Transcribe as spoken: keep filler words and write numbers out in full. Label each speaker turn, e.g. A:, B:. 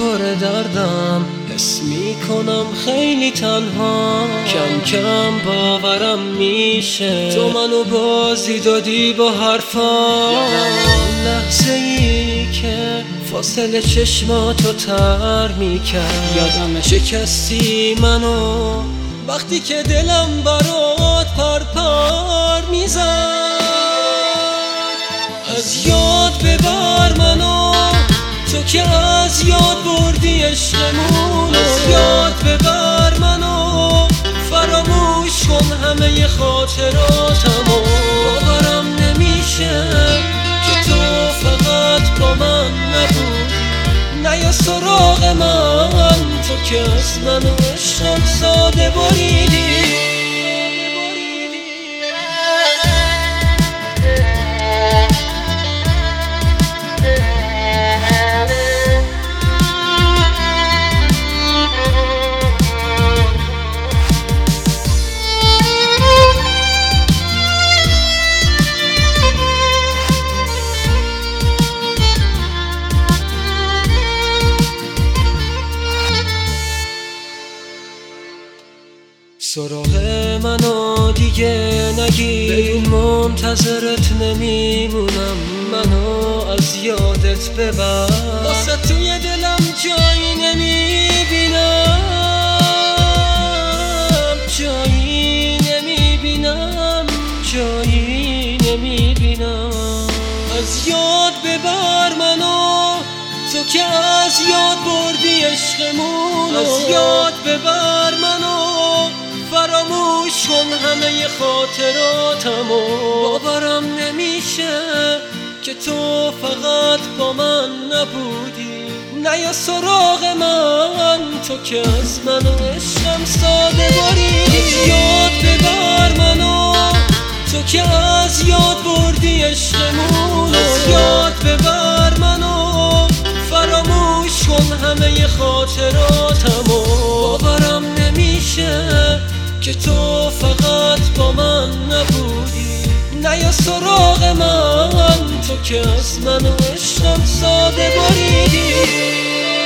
A: پر دردم، حس میکنم خیلی تنها، کم کم باورم میشه تو منو بازی دادی با حرفا. لحظه ای که فاصله چشماتو تر میکرد، یادم شکستی منو وقتی که دلم برات پر پر میزد. از یاد ببر منو تو که از یاد بردی عشقمون. از یاد ببر منو فراموش کن همه خاطراتمو. باورم نمیشه که تو فقط با من نبود، نیا سراغ من تو که از منو عشقم ساده بریدی. سراغ منو دیگه نگیر، بدون منتظرت نمیمونم، منو از یادت ببر. واسه توی دلم جایی نمیبینم، جایی نمیبینم، جایی نمیبینم. از یاد ببر منو تو که از یاد بردی عشقمون. از یاد ببر منو فراموش کن همه خاطراتمو. باورم نمیشه که تو فقط با من نبودی، نیا سراغ من تو که از منو عشقم ساده بریدی. از یاد ببر منو تو که از یاد بردی عشقمون. از یاد ببر منو فراموش کن همه خاطراتمو. باورم نمیشه که تو فقط با من نبودی، نیا سراغ من تو که از منو عشقم ساده بریدی.